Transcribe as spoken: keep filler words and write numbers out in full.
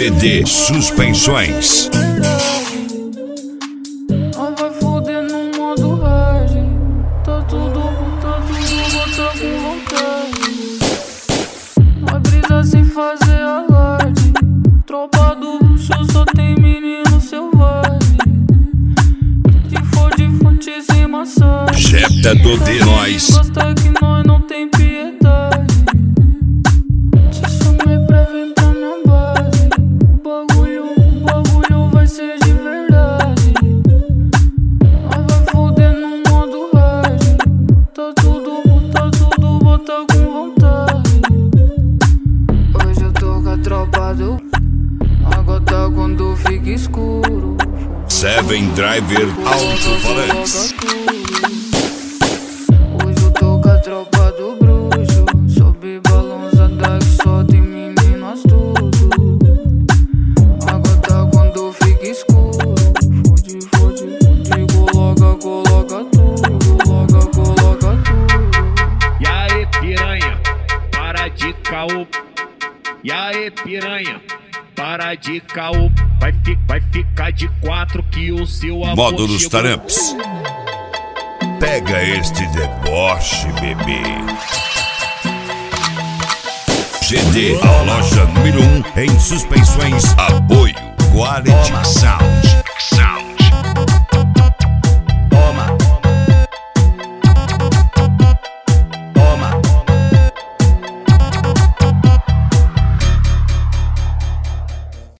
G D Suspensões. Nós vai foder no modo hard. Tá tudo, tá tudo, bota com vontade. Nós brisa sem fazer alarde. Tropa do luxo só tem menino selvagem. Que for de fonte sem massagem. Jetta do de nós. Gosta que nós não tem piedade. Te chamei pra vir pra minha base. O bagulho, o bagulho vai ser de verdade. Nós vai foder no modo hard. Tá tudo, tá tudo, bota com vontade. Hoje eu tô com a tropa do agora quando fica escuro. Seven Driver Alto-Falantes. Hoje eu tô com a tropa do bruxo. Sobe balançada que só tem menino astuto. Agora quando fica escuro. Fode, fode, fode. Coloca, coloca tudo. Coloca, coloca tudo. E aí, piranha, para de caô. E aí, piranha, para de caô. Vai, fi, vai ficar de quatro que o seu amor Modo dos chegou. taramps. Pega este deboche, bebê. G D, a loja número um em suspensões. Apoio Quality Sound. Sound.